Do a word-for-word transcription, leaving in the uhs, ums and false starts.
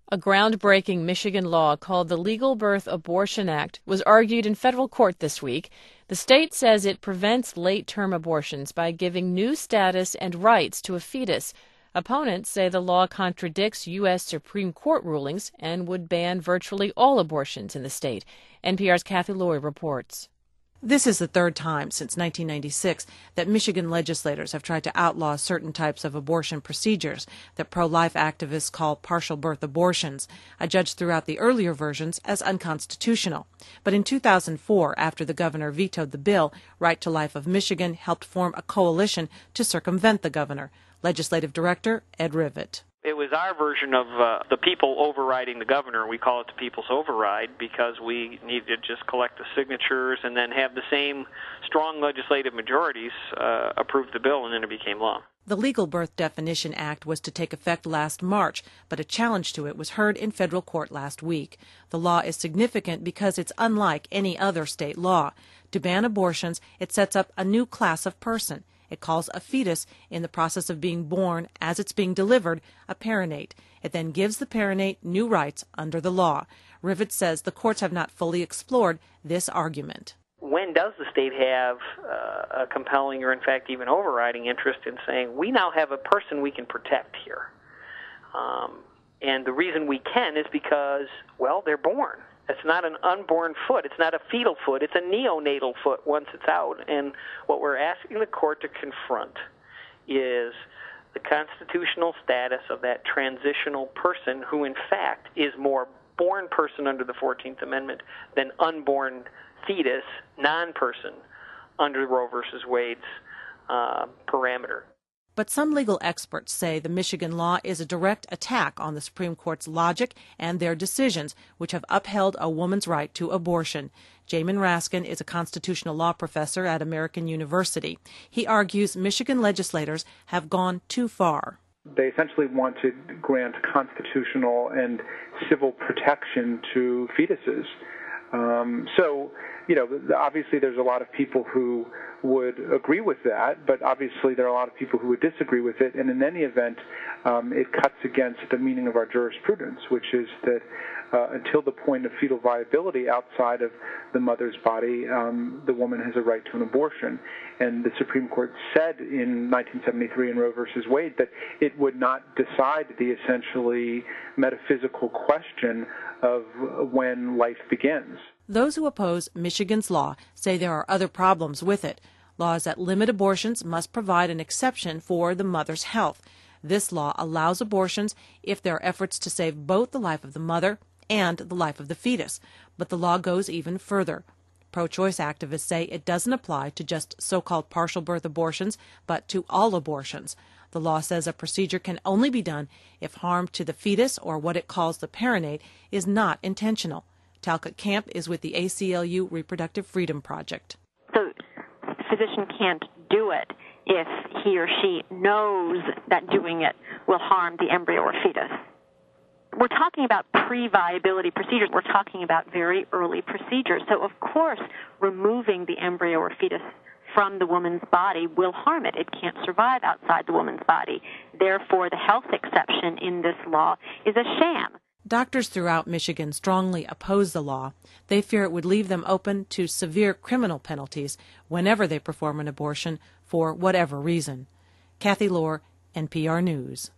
A groundbreaking Michigan law called the Legal Birth Abortion Act was argued in federal court this week. The state says it prevents late-term abortions by giving new status and rights to a fetus. Opponents say the law contradicts U S Supreme Court rulings and would ban virtually all abortions in the state. N P R's Kathy Lohr reports. This is the third time since nineteen ninety-six that Michigan legislators have tried to outlaw certain types of abortion procedures that pro-life activists call partial birth abortions. A judge threw out the earlier versions as unconstitutional. But in two thousand four, after the governor vetoed the bill, Right to Life of Michigan helped form a coalition to circumvent the governor. Legislative Director Ed Rivett. It was our version of uh, the people overriding the governor. We call it the people's override because we needed to just collect the signatures and then have the same strong legislative majorities uh, approve the bill, and then it became law. The Legal Birth Definition Act was to take effect last March, but a challenge to it was heard in federal court last week. The law is significant because it's unlike any other state law. To ban abortions, it sets up a new class of person. It calls a fetus, in the process of being born as it's being delivered, a perinate. It then gives the perinate new rights under the law. Rivett says the courts have not fully explored this argument. When does the state have uh, a compelling or, in fact, even overriding interest in saying, we now have a person we can protect here? Um, and the reason we can is because, well, they're born. It's not an unborn foot. It's not a fetal foot. It's a neonatal foot once it's out. And what we're asking the court to confront is the constitutional status of that transitional person who, in fact, is more born person under the fourteenth Amendment than unborn fetus, non-person, under Roe versus Wade's uh, parameter. But some legal experts say the Michigan law is a direct attack on the Supreme Court's logic and their decisions, which have upheld a woman's right to abortion. Jamin Raskin is a constitutional law professor at American University. He argues Michigan legislators have gone too far. They essentially want to grant constitutional and civil protection to fetuses. Um, so, you know, obviously there's a lot of people who would agree with that, but obviously there are a lot of people who would disagree with it, and in any event, um, it cuts against the meaning of our jurisprudence, which is that uh, until the point of fetal viability outside of the mother's body, um, the woman has a right to an abortion. And the Supreme Court said in nineteen seventy-three in Roe versus Wade that it would not decide the essentially metaphysical question of when life begins. Those who oppose Michigan's law say there are other problems with it. Laws that limit abortions must provide an exception for the mother's health. This law allows abortions if there are efforts to save both the life of the mother and the life of the fetus. But the law goes even further. Pro-choice activists say it doesn't apply to just so-called partial birth abortions, but to all abortions. The law says a procedure can only be done if harm to the fetus, or what it calls the perinate, is not intentional. Talcott Camp is with the A C L U Reproductive Freedom Project. The physician can't do it if he or she knows that doing it will harm the embryo or fetus. We're talking about pre-viability procedures. We're talking about very early procedures. So, of course, removing the embryo or fetus from the woman's body will harm it. It can't survive outside the woman's body. Therefore, the health exception in this law is a sham. Doctors throughout Michigan strongly oppose the law. They fear it would leave them open to severe criminal penalties whenever they perform an abortion for whatever reason. Kathy Lohr, N P R News.